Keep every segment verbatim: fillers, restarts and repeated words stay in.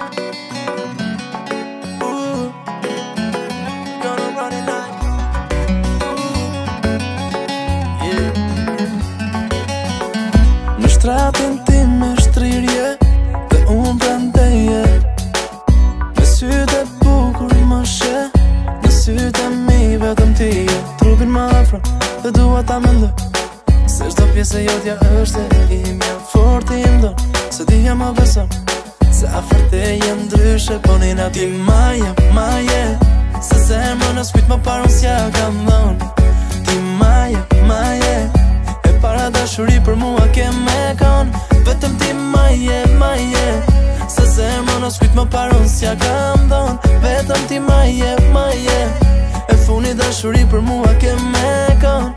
Ooh, gonna run it night. Ooh, yeah. Në shtratin tim me shtrirje dhe unë prandeje, me sytë e bukur më she, në sytë e mi vetëm ti je. Trupin më afro dhe dua ta mendoj se çdo pjesë e jotja është e imja. Fort i mdon se ti ja më beson, se afër te jem ndryshe, po nina ti ma je, ma je. Se zemrën në skujt më parën s'ja kam dhon. Ti ma je, ma je. E para dashuri për mua ke me kon, vetëm ti ma je, ma je. Se zemrën në skujt më parën s'ja kam dhon, vetëm ti ma je, ma je. E funi dashuri për mua ke me kon.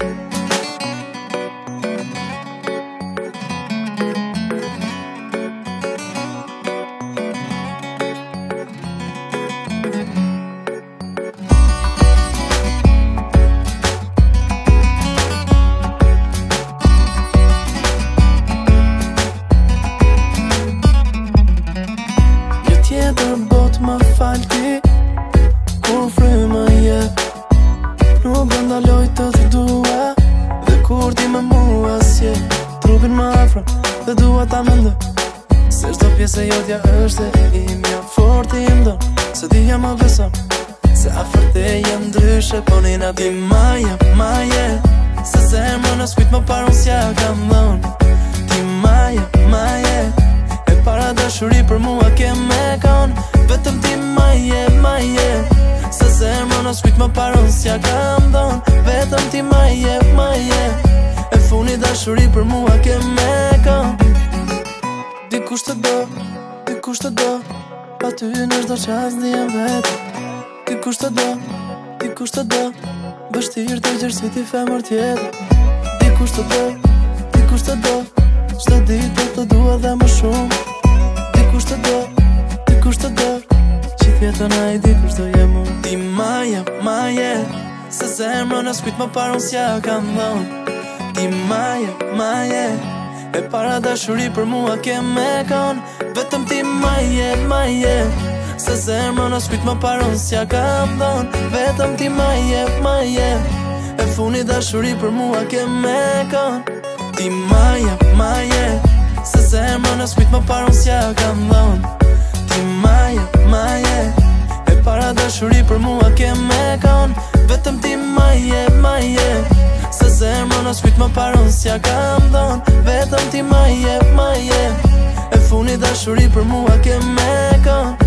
Tjetër bot më fal ti, kur fryma je, nuk do ndaloj të të dua, dhe kur ti me mua s'je. Trupin më afro dhe dua ta mendoj se çdo pjesë e jotja është e imja. Fort i mdon se ti ja më beson, se afër te jem ndryshe, po nina ti ma je, ma je. Se zemrën në skujt më parën s'ja kam dhon. Ti ma je, ma je. E para dashuri për mua ke me kon, vetëm ti ma je, ma je. Se zemrën në skujt më parën s'ja kam dhon, vetëm ti ma je, ma je. E funi dashuri për mua ke me kon. Dikush të do, dikush të do, pa ty në çdo qas ndihem vetë. Dikush të do, dikush të do, vështirë të gjerësit i femër tjetër. Dikush të do, dikush të do, çdo ditë të dua dhe më shumë. Dikush të do, dikush të do, që tjetën ai dikush do jem unë. Ti ma je, ma je, se zemrën në skujt më parën s'ja kam dhon. Ti ma je, ma je, e para dashuri për mua ke me kon, vetëm ti ma je, ma je. Se zemrën në skujt më parën s'ja kam dhon, vetëm ti ma je, ma je. E funi dashuri për mua ke me kon. Ti ma je, ma je, se zemrën në skujt më parën s'ja kam dhon. Ti ma je, ma je, e para dashuri për mua ke me kon, vetëm ti ma je, ma je. Se zemrën në skujt më parën s'ja kam dhon, vetëm ti ma je, ma je. E funi dashuri për mua ke me kon.